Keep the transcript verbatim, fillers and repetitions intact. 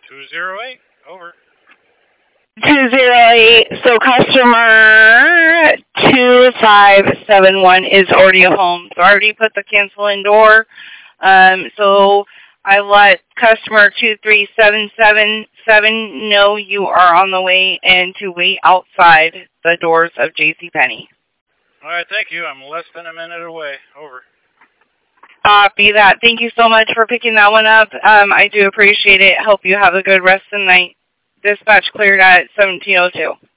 two zero eight, over. two zero eight, so customer two five seven one is already home. So I already put the cancel in door. Um, so I let customer two three seven seven seven know you are on the way and to wait outside the doors of JCPenney. All right, thank you. I'm less than a minute away. Over. Copy that. Thank you so much for picking that one up. Um, I do appreciate it. Hope you have a good rest of the night. Dispatch cleared at seventeen oh two.